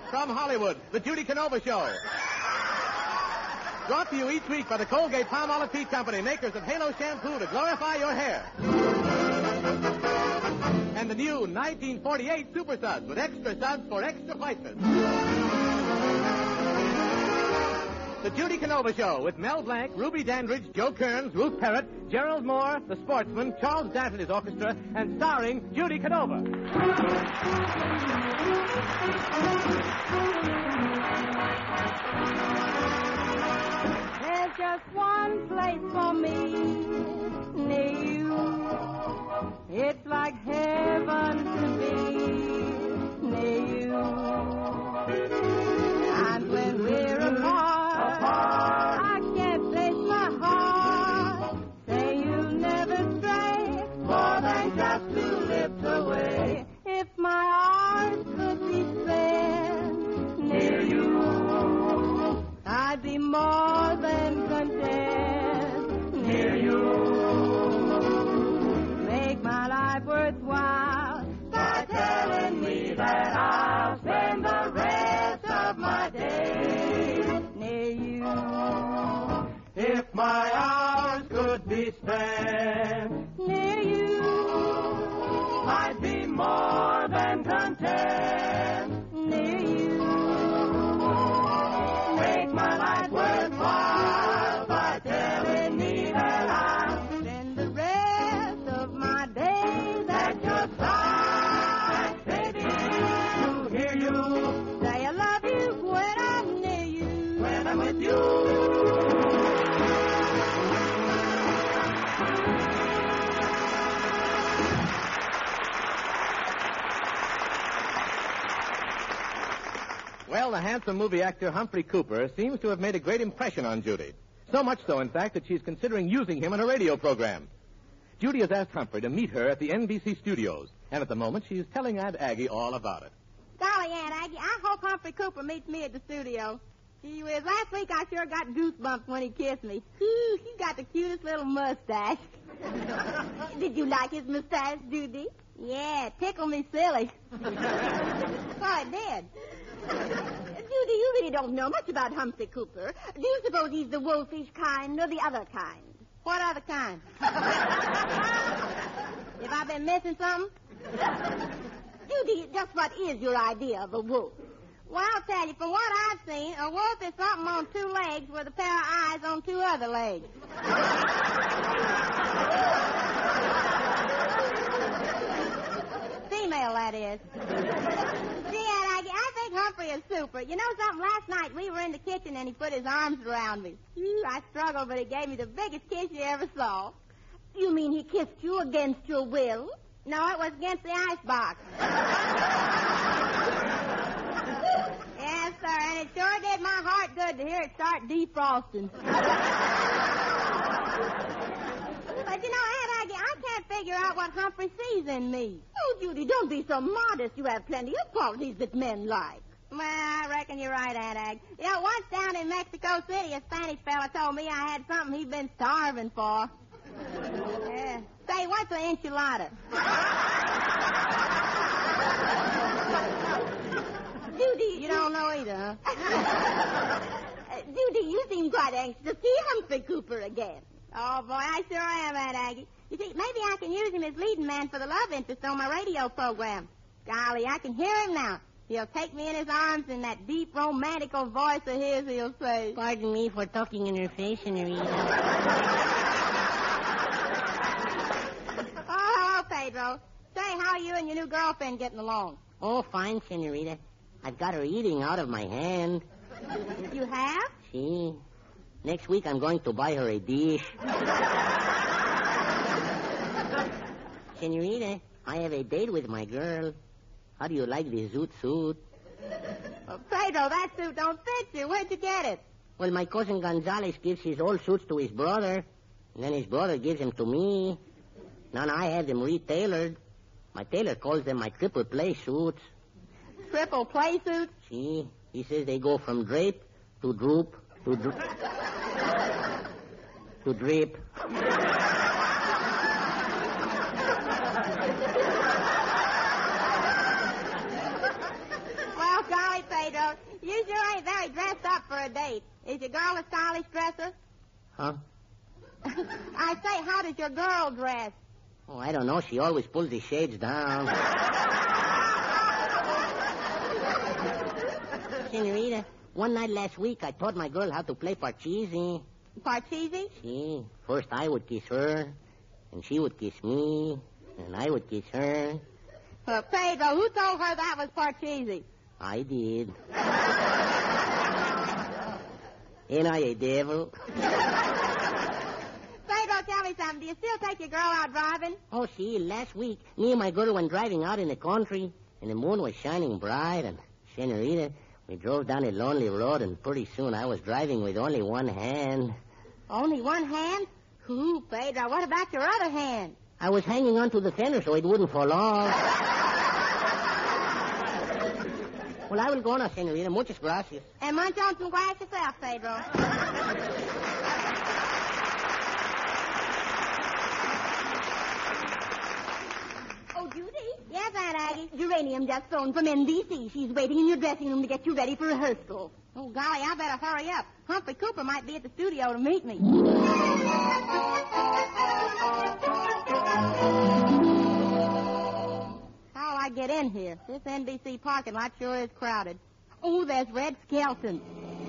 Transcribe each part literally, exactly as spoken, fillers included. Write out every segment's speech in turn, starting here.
From Hollywood, The Judy Canova Show. Brought to you each week by the Colgate Palmolive Teeth Company, makers of Halo Shampoo to glorify your hair. And the new nineteen forty-eight Super Suds with extra suds for extra whiteness. The Judy Canova Show with Mel Blanc, Ruby Dandridge, Joe Kearns, Ruth Parrott, Gerald Moore, the Sportsman, Charles Dant and his orchestra, and starring Judy Canova. There's just one place for me near you. It's like heaven to be near you. And when we're apart, I can't place my heart. Say you'll never stray more than just two lips away. If my arms could be spent near you, I'd be more than content near you. Make my life worthwhile by telling me that I'll spend the rest of my days near you. If my hours could be spent Near you, I'd be more than content. near you. Make my life worthwhile by telling me that I'll Spend the rest of my days at your side, baby, to hear you say I love you when I'm near you. when I'm with you. Well, the handsome movie actor Humphrey Cooper seems to have made a great impression on Judy. So much so, in fact, that she's considering using him in a radio program. Judy has asked Humphrey to meet her at the N B C studios, and at the moment she's telling Aunt Aggie all about it. Golly, Aunt Aggie, I hope Humphrey Cooper meets me at the studio. Gee whiz, last week I sure got goosebumps when he kissed me. Whew, he's got the cutest little mustache. Did you like his mustache, Judy? Yeah, it tickled me silly. Oh, it did. Judy, you really don't know much about Humphrey Cooper. Do you suppose he's the wolfish kind or the other kind? What other kind? Have I been missing something? Judy, just what is your idea of a wolf? Well, I'll tell you, from what I've seen, a wolf is something on two legs with a pair of eyes on two other legs. Female, that is. Gee, Aunt Aggie, I think Humphrey is super. You know something? Last night we were in the kitchen and he put his arms around me. Ooh, I struggled, but he gave me the biggest kiss you ever saw. You mean he kissed you against your will? No, it was against the icebox. Yes, sir, and it sure did my heart good to hear it start defrosting. But, you know, Aunt Aggie, I can't figure out what Humphrey sees in me. Oh, Judy, don't be so modest. You have plenty of qualities that men like. Well, I reckon you're right, Aunt Aggie. You know, once down in Mexico City, a Spanish fella told me I had something he'd been starving for. Yeah. Say, what's an enchilada? Judy, you don't know either, huh? uh, Judy, you seem quite anxious to see Humphrey Cooper again. Oh, boy, I sure am, Aunt Aggie. You see, maybe I can use him as leading man for the love interest on my radio program. Golly, I can hear him now. He'll take me in his arms, and that deep, romantical voice of his, he'll say, Pardon me for talking in your face, Senorita. Oh, hello, Pedro. Say, how are you and your new girlfriend getting along? Oh, fine, Senorita. I've got her eating out of my hand. You have? See? Next week I'm going to buy her a dish. Senorita, I have a date with my girl. How do you like the zoot suit? Well, Pedro, that suit don't fit you. Where'd you get it? Well, my cousin Gonzales gives his old suits to his brother, and then his brother gives them to me. Now I have them retailored. My tailor calls them my triple play suits. Triple play suits? See? He says they go from drape to droop to dro- to drip. Well, golly, Pedro, you sure ain't very dressed up for a date. Is your girl a stylish dresser? Huh? I say, how does your girl dress? Oh, I don't know. She always pulls the shades down. Senorita, one night last week, I taught my girl how to play parcheesi. Parcheesi? See, first I would kiss her, and she would kiss me, and I would kiss her. Well, Pedro, who told her that was parcheesi? I did. Ain't I a devil? Pedro, tell me something. Do you still take your girl out driving? Oh, see, last week, me and my girl went driving out in the country, and the moon was shining bright, and, Senorita, we drove down a lonely road, and pretty soon I was driving with only one hand. Only one hand? Ooh, Pedro, what about your other hand? I was hanging onto the fender so it wouldn't fall off. Well, I will go now, Senorita. Muchas gracias. And munch on some grass yourself, Pedro. Oh, Judy? Yes, Aunt Aggie? Geranium just phoned from N B C. She's waiting in your dressing room to get you ready for rehearsal. Oh, golly, I better hurry up. Humphrey Cooper might be at the studio to meet me. How'll I get in here? This N B C parking lot sure is crowded. Oh, there's Red Skelton.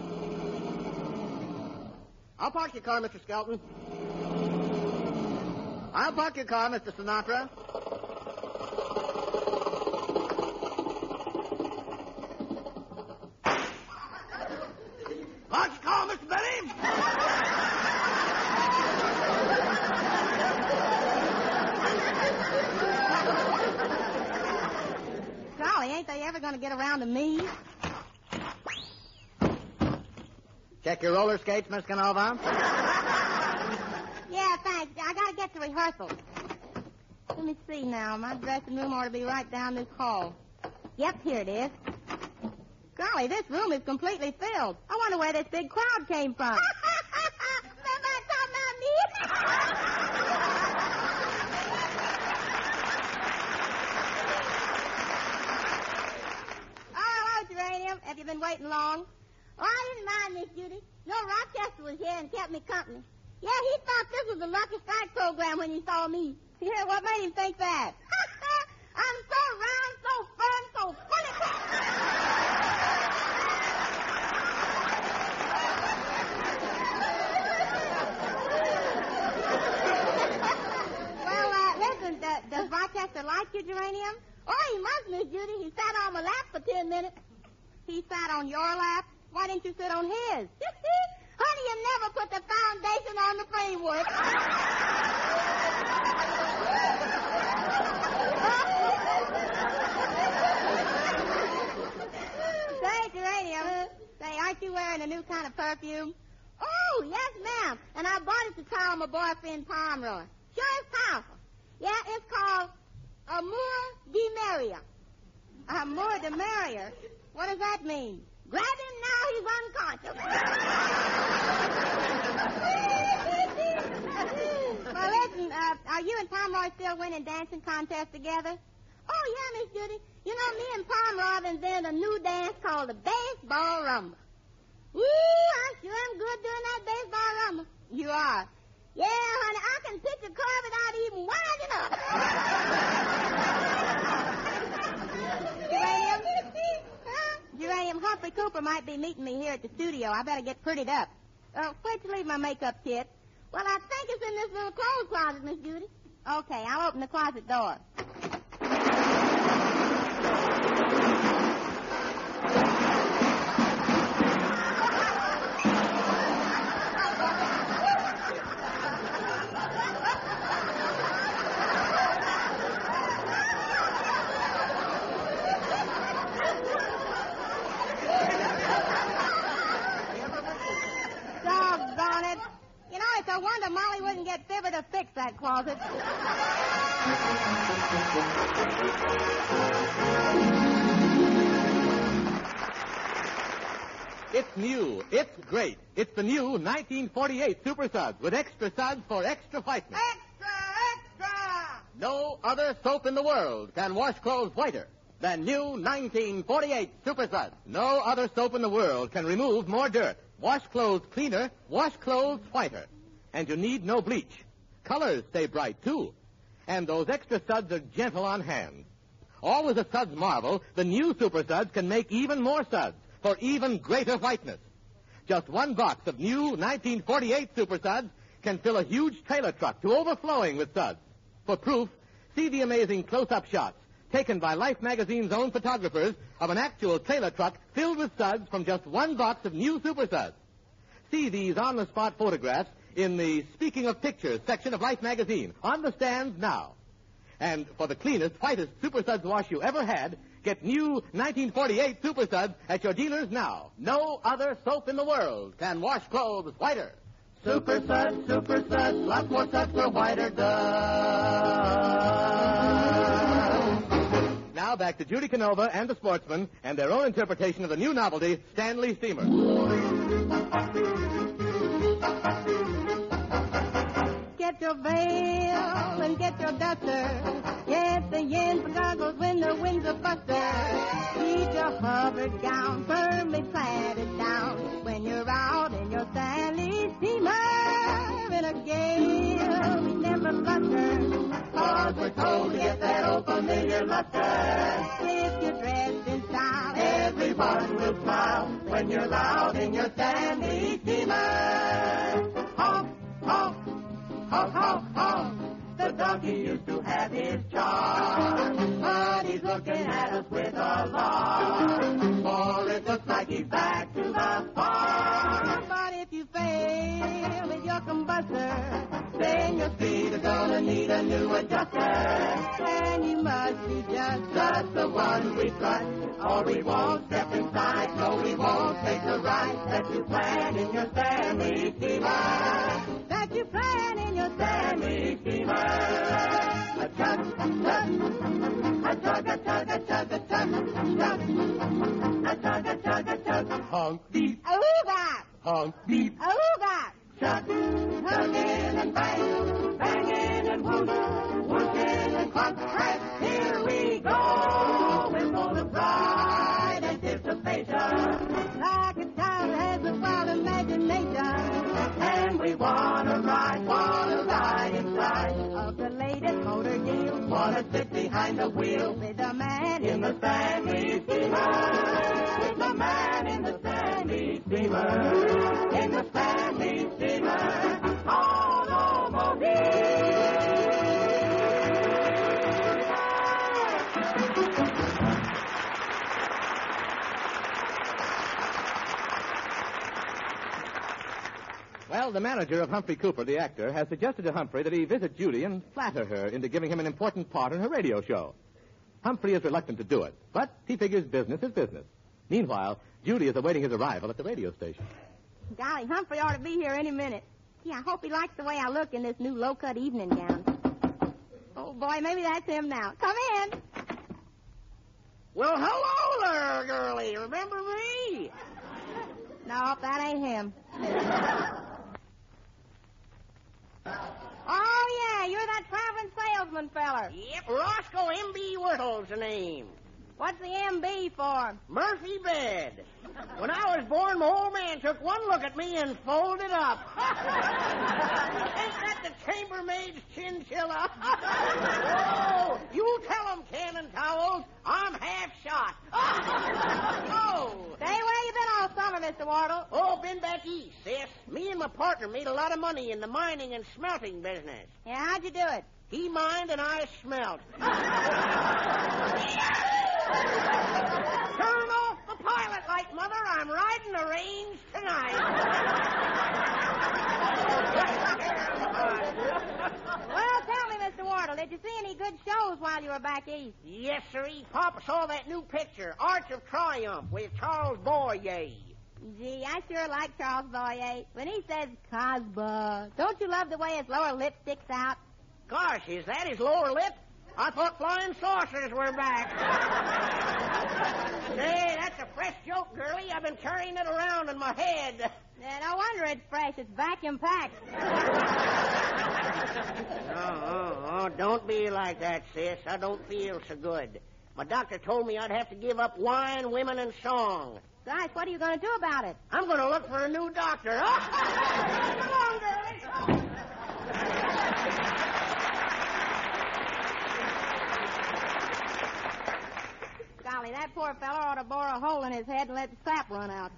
I'll park your car, Mister Skelton. I'll park your car, Mister Sinatra. Park your car, Mister Benny. Golly, ain't they ever going to get around to me? Check your roller skates, Miss Canova. Yeah, thanks. I got to get to rehearsal. Let me see now. My dressing room ought to be right down this hall. Yep, here it is. Golly, this room is completely filled. I wonder where this big crowd came from. Somebody talking about me? Oh, hello, Geranium. Have you been waiting long? Oh, I didn't mind, Miss Judy. No, Rochester was here and kept me company. Yeah, he thought this was the Lucky Strike program when he saw me. Yeah, what made him think that? I'm so round, so firm, so fully... Well, uh, listen, uh, does Rochester like you, Geranium? Oh, he must, Miss Judy. He sat on my lap for ten minutes. He sat on your lap? Why didn't you sit on his? Honey, you never put the foundation on the framework. Say, Geranium, say, aren't you wearing a new kind of perfume? Oh, yes, ma'am. And I bought it to try on my boyfriend, Pomeroy. Sure is powerful. Yeah, it's called Amour de Maria. Amour de Maria? What does that mean? Grab him now, he's unconscious. Well, listen, uh, are you and Pomeroy still winning dancing contests together? Oh, yeah, Miss Judy. You know, me and Pomeroy have invented a new dance called the baseball rumba. Woo, I sure am good doing that baseball rumba. You are? Yeah, honey, I can pitch a curve without even winding up. Geranium? Huh? Geranium, Humphrey Cooper might be meeting me here at the studio. I better get prettied up. Uh, where'd you leave my makeup kit? Well, I think it's in this little clothes closet, Miss Judy. Okay, I'll open the closet door. Doggone it. You know, it's a wonder Molly wouldn't get Fibber to fix that closet. It's new. It's great. It's the new nineteen forty-eight Super Suds with extra suds for extra whiteness. Extra, extra! No other soap in the world can wash clothes whiter. than new nineteen forty-eight Super Suds. No other soap in the world can remove more dirt, wash clothes cleaner, wash clothes whiter. And you need no bleach. Colors stay bright, too. And those extra suds are gentle on hands. Always a Suds marvel, the new Super Suds can make even more suds for even greater whiteness. Just one box of new nineteen forty-eight Super Suds can fill a huge trailer truck to overflowing with suds. For proof, see the amazing close-up shots taken by Life magazine's own photographers of an actual trailer truck filled with suds from just one box of new Super Suds. See these on-the-spot photographs in the Speaking of Pictures section of Life magazine, on the stands now. And for the cleanest, whitest Super Suds wash you ever had, get new nineteen forty-eight Super Suds at your dealers now. No other soap in the world can wash clothes whiter. Super Suds, Super Suds, lots more suds for whiter does. Now back to Judy Canova and the Sportsman and their own interpretation of the new novelty, Stanley Steamer. Get your veil and get your duster. Get the yen for goggles when the winds are buster. Keep your hovered gown firmly planted down when you're out in your Stanley Steamer. In a gale, we never bluster. Cause we're told to get that old familiar luster. If you're dressed in style, Everyone will smile when you're loud in your Stanley Steamer. Honk, honk, honk, honk, honk. The donkey used to have his charm, but he's looking at us with alarm. For it looks like he's back to the farm. but if you fail with your combustor, Then your speed is gonna need a new adjuster. then you must be just Just the one we trust, or we won't step inside. No, we won't take the ride that you plan in your Stanley Steamer. that you plan in your Stanley Steamer. A chug, chug, a chug, a chug, a chug, a chug, chug. A chug, a chug, a chug. Honk, beep, Ooga! honk, beep. Ooga! Chug, chugging and bang, banging and whoosh, whooshing and clunk, crash. Here we go. We're full of pride, anticipation, Like a child has a wild imagination and we wanna ride, wanna ride inside. of the latest motor deal Wanna sit behind the wheel with a man in the Stanley Steamer. With the man in the Stanley Steamer. In the Stanley Steamer. Automobile. Well, the manager of Humphrey Cooper, the actor, has suggested to Humphrey that he visit Judy and flatter her into giving him an important part in her radio show. Humphrey is reluctant to do it, but he figures business is business. Meanwhile, Judy is awaiting his arrival at the radio station. Golly, Humphrey ought to be here any minute. Gee, I hope he likes the way I look in this new low-cut evening gown. Oh, boy, maybe that's him now. Come in. Well, hello there, girlie. Remember me? No, that ain't him. Oh, yeah, you're that traveling salesman feller. Yep, Roscoe M B Wirtle's the name. What's the M B for? Murphy Bed. When I was born, my old man took one look at me and folded up. Ain't that the chambermaid's chinchilla? Oh, you tell 'em, Cannon Towels, I'm half shot. Oh. Say, where you been all summer, Mister Wardle? Oh, been back east, sis. Me and my partner made a lot of money in the mining and smelting business. Yeah, how'd you do it? He mined and I smelt. Turn off the pilot light, Mother. I'm riding the range tonight. Well, tell me, Mister Wardle, did you see any good shows while you were back east? Yes, sirree. Papa saw that new picture, Arch of Triumph, with Charles Boyer. Gee, I sure like Charles Boyer. When he says Cosba, don't you love the way his lower lip sticks out? Gosh, is that his lower lip? I thought flying saucers were back. Say, that's a fresh joke, girlie. I've been carrying it around in my head. Yeah, no wonder it's fresh. It's vacuum packed. Oh, oh, oh, don't be like that, sis. I don't feel so good. My doctor told me I'd have to give up wine, women, and song. Gosh, what are you going to do about it? I'm going to look for a new doctor. Oh! Come on, girlie. Golly, that poor fellow ought to bore a hole in his head and let the sap run out.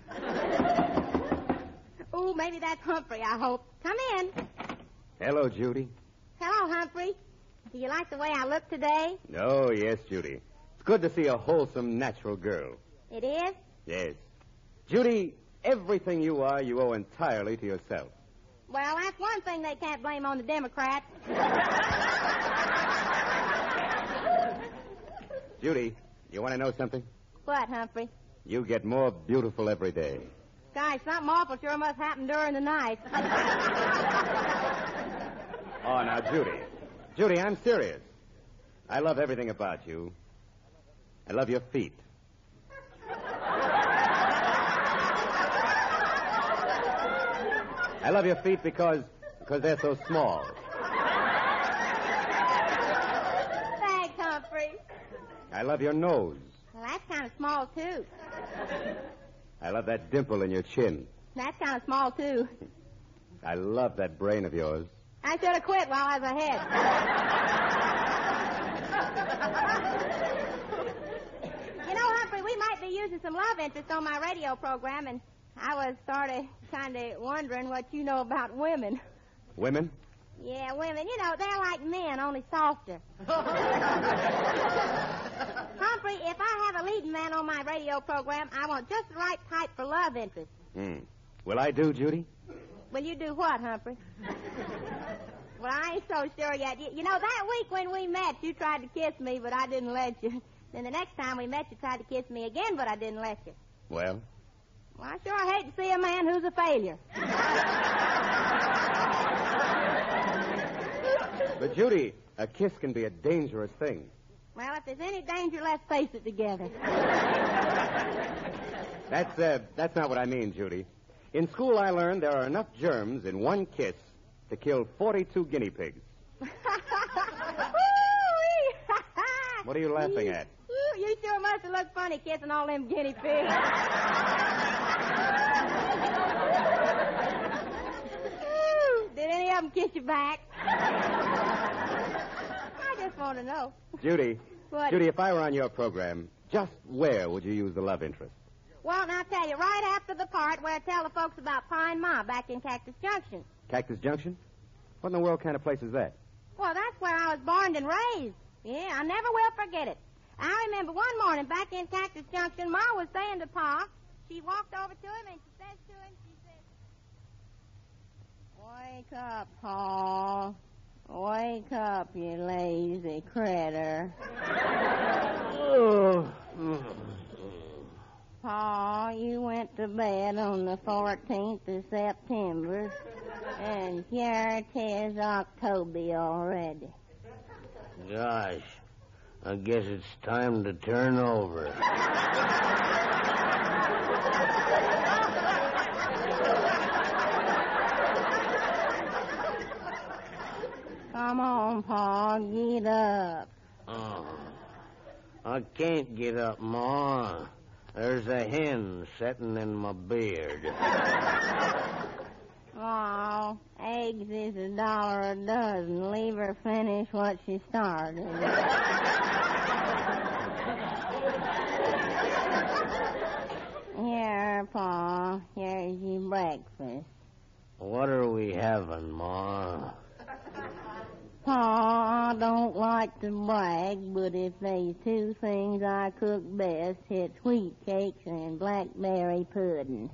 Ooh, maybe that's Humphrey, I hope. Come in. Hello, Judy. Hello, Humphrey. Do you like the way I look today? Oh, yes, Judy. It's good to see a wholesome, natural girl. It is? Yes. Judy, everything you are, you owe entirely to yourself. Well, that's one thing they can't blame on the Democrats. Judy, you want to know something? What, Humphrey? You get more beautiful every day. Gosh, something awful sure must happen during the night. Oh, now, Judy. Judy, I'm serious. I love everything about you. I love your feet. I love your feet because because they're so small. Thanks, Humphrey. I love your nose. Well, that's kind of small, too. I love that dimple in your chin. That's kind of small, too. I love that brain of yours. I should have quit while I was ahead. You know, Humphrey, we might be using some love interest on my radio program, and I was sort of kind of wondering what you know about women. Women? Yeah, women. You know, they're like men, only softer. Humphrey, if I have a leading man on my radio program, I want just the right type for love interest. Hmm. Will I do, Judy? Will you do what, Humphrey? Well, I ain't so sure yet. You, you know, that week when we met, you tried to kiss me, but I didn't let you. Then the next time we met, you tried to kiss me again, but I didn't let you. Well? Well, I sure hate to see a man who's a failure. But, Judy, a kiss can be a dangerous thing. Well, if there's any danger, let's face it together. That's, uh, that's not what I mean, Judy. In school, I learned there are enough germs in one kiss to kill forty-two guinea pigs. What are you laughing at? Ooh, you sure must have looked funny kissing all them guinea pigs. Ooh, did any of them kiss you back? I just want to know. Judy. What? Judy, if I were on your program, just where would you use the love interest? Well, now, I'll tell you, right after the part where I tell the folks about Pine Ma back in Cactus Junction. Cactus Junction? What in the world kind of place is that? Well, that's where I was born and raised. Yeah, I never will forget it. I remember one morning back in Cactus Junction, Ma was saying to Pa, she walked over to him and she says to him, she said, "Wake up, Pa. Wake up, you lazy critter." Oh. Pa, you went to bed on the fourteenth of September, and here 'tis October already. Gosh, I guess it's time to turn over. Come on, Pa, get up. Oh, I can't get up, Ma. There's a hen setting in my beard. Oh, eggs is a dollar a dozen. Leave her finish what she started. Here, Pa, here's your breakfast. What are we having, Ma? Pa, I don't like to brag, but if there's two things I cook best, it's wheat cakes and blackberry pudding.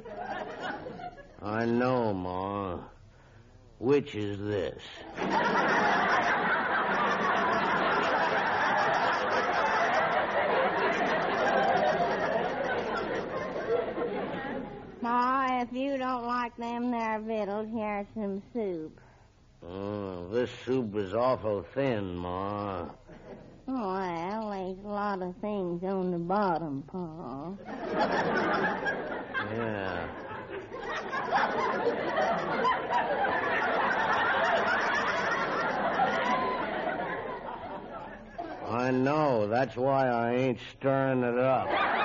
I know, Ma. Which is this? Ma, if you don't like them there victuals, here's some soup. Oh, this soup is awful thin, Ma. Well, there's a lot of things on the bottom, Pa. Yeah. I know. That's That's why I ain't stirring it up.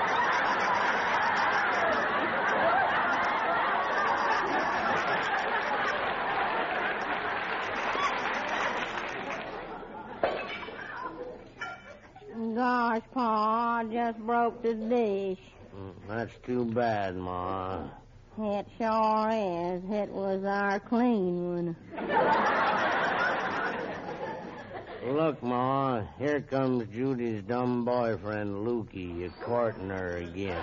Gosh, Pa, I just broke the dish. That's too bad, Ma. It sure is. It was our clean one. Look, Ma, here comes Judy's dumb boyfriend, Lukey, you courting her again.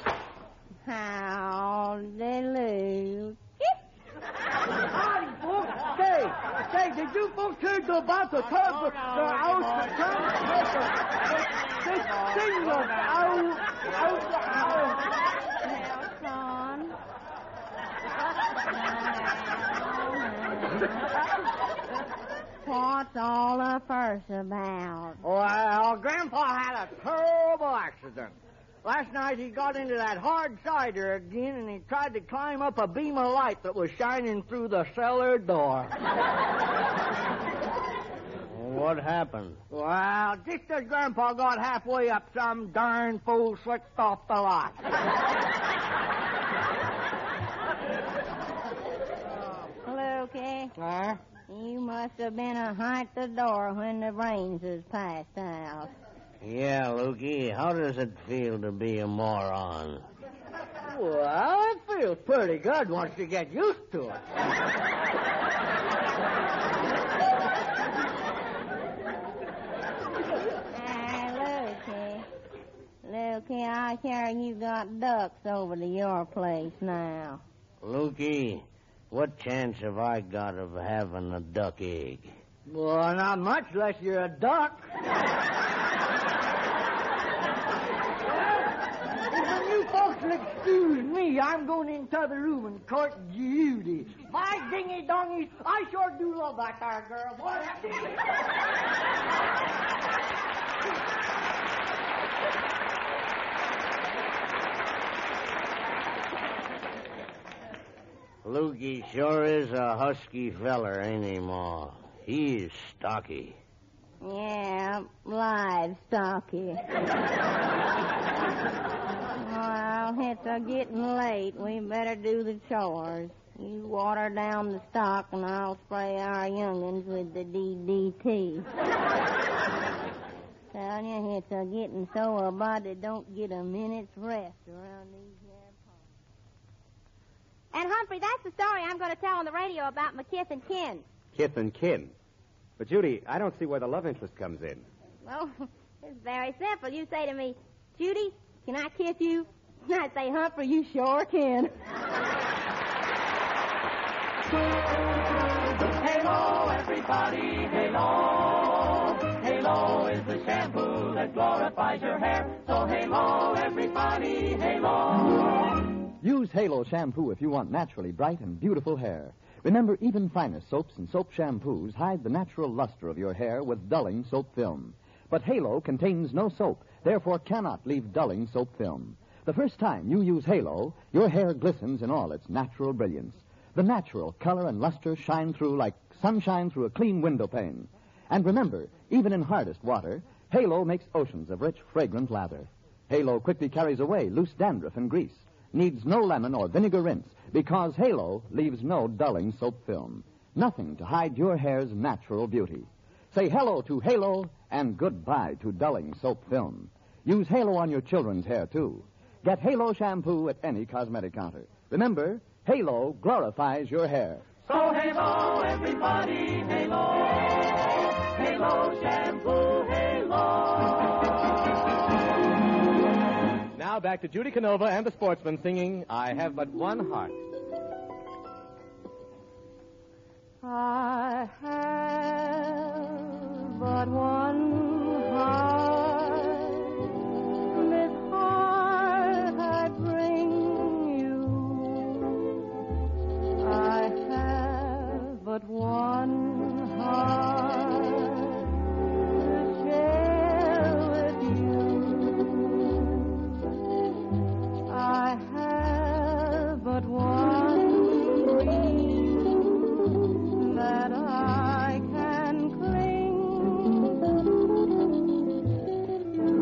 Howdy, Luke. Howdy, folks. Say, say, did you folks hear about the tub, the, the house, the tub, the, this thing of out, out, out. Nelson. What's all the fuss about? Well, Grandpa had a terrible accident. Last night he got into that hard cider again, and he tried to climb up a beam of light that was shining through the cellar door. What happened? Well, just as Grandpa got halfway up, some darn fool slipped off the light. Lukey, Huh? you must have been a at the door when the brains was passed out. Yeah, Lukey, how does it feel to be a moron? Well, it feels pretty good once you get used to it. Ah, Lukey. Lukey, I hear you got ducks over to your place now. Lukey, what chance have I got of having a duck egg? Well, not much unless you're a duck. Well, you folks will excuse me. I'm going into the room and court Judy. My dingy dongies, I sure do love that there girl. Boy, Lukey sure is a husky feller, ain't he, Ma? He's stocky. Yeah, livestocky. Well, it's a getting late. We better do the chores. You water down the stock, and I'll spray our young'uns with the D D T. Tell you, it's a getting so a body don't get a minute's rest around these here ponds. And, Humphrey, that's the story I'm going to tell on the radio about my kith and kin. Kith and kin. But, Judy, I don't see where the love interest comes in. Well, it's very simple. You say to me, Judy, can I kiss you? And I say, Humphrey, you sure can. Halo, everybody, halo. Halo is the shampoo that glorifies your hair. So halo, everybody, halo. Use Halo shampoo if you want naturally bright and beautiful hair. Remember, even finest soaps and soap shampoos hide the natural luster of your hair with dulling soap film. But Halo contains no soap, therefore cannot leave dulling soap film. The first time you use Halo, your hair glistens in all its natural brilliance. The natural color and luster shine through like sunshine through a clean window pane. And remember, even in hardest water, Halo makes oceans of rich, fragrant lather. Halo quickly carries away loose dandruff and grease. Needs no lemon or vinegar rinse because Halo leaves no dulling soap film. Nothing to hide your hair's natural beauty. Say hello to Halo and goodbye to dulling soap film. Use Halo on your children's hair, too. Get Halo shampoo at any cosmetic counter. Remember, Halo glorifies your hair. So halo, everybody, halo. Halo shampoo, halo. Now back to Judy Canova and the Sportsman singing, I Have But One Heart. I have but one heart. This heart I bring you. I have but one heart to share with you. I have but one dream that I can cling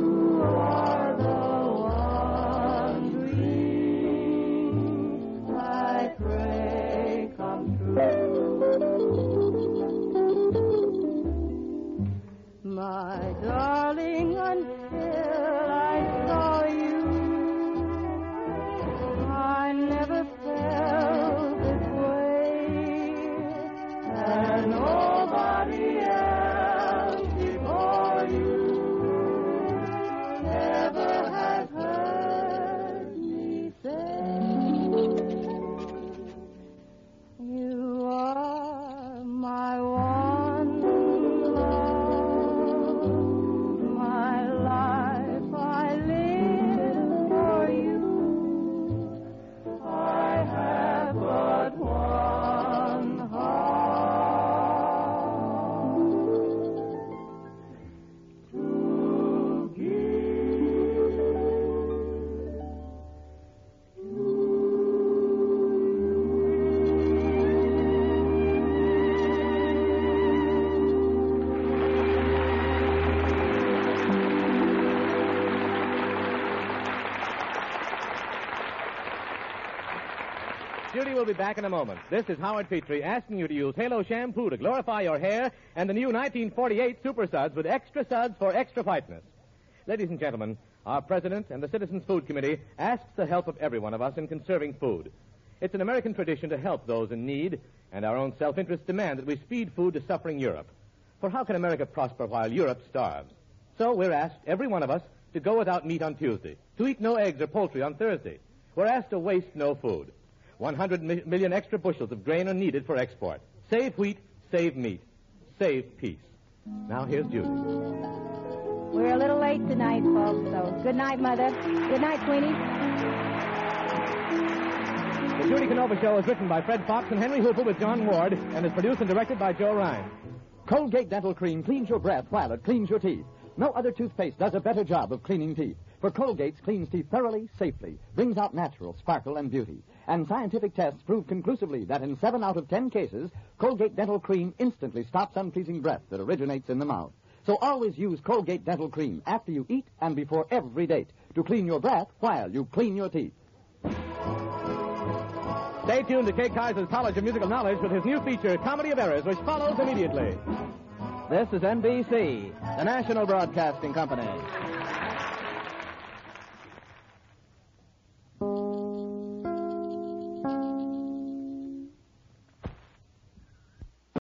Judy will be back in a moment. This is Howard Petrie asking you to use Halo shampoo to glorify your hair and the new nineteen forty-eight Super Suds with extra suds for extra whiteness. Ladies and gentlemen, our president and the Citizens Food Committee asks the help of every one of us in conserving food. It's an American tradition to help those in need, and our own self-interest demand that we speed food to suffering Europe. For how can America prosper while Europe starves? So we're asked, every one of us, to go without meat on Tuesday, to eat no eggs or poultry on Thursday. We're asked to waste no food. one hundred mi- million extra bushels of grain are needed for export. Save wheat, save meat, save peace. Now here's Judy. We're a little late tonight, folks, so good night, Mother. Good night, Queenie. The Judy Canova Show is written by Fred Fox and Henry Hooper with John Ward and is produced and directed by Joe Ryan. Colgate Dental Cream cleans your breath while it cleans your teeth. No other toothpaste does a better job of cleaning teeth. For Colgate's cleans teeth thoroughly, safely, brings out natural sparkle and beauty. And scientific tests prove conclusively that in seven out of ten cases, Colgate Dental Cream instantly stops unpleasing breath that originates in the mouth. So always use Colgate Dental Cream after you eat and before every date to clean your breath while you clean your teeth. Stay tuned to Kay Kaiser's College of Musical Knowledge with his new feature, Comedy of Errors, which follows immediately. This is N B C, the national broadcasting company.